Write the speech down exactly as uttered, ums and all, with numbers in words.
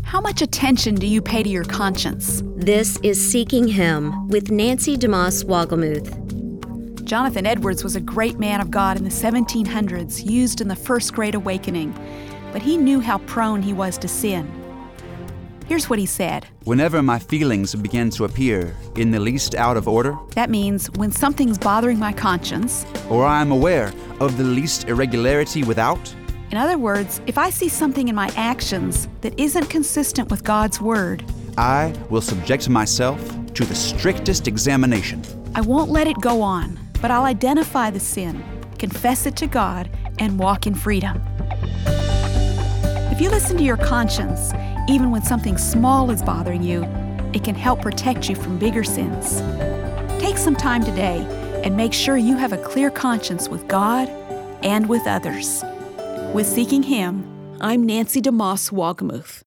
How much attention do you pay to your conscience? This is Seeking Him with Nancy DeMoss Wogelmuth. Jonathan Edwards was a great man of God in the seventeen hundreds, used in the First Great Awakening, but he knew how prone he was to sin. Here's what he said. Whenever my feelings begin to appear in the least out of order, That means when something's bothering my conscience, or I am aware of the least irregularity without, in other words, if I see something in my actions that isn't consistent with God's Word, I will subject myself to the strictest examination. I won't let it go on, but I'll identify the sin, confess it to God, and walk in freedom. If you listen to your conscience, even when something small is bothering you, it can help protect you from bigger sins. Take some time today and make sure you have a clear conscience with God and with others. With Seeking Him, I'm Nancy DeMoss Wogelmuth.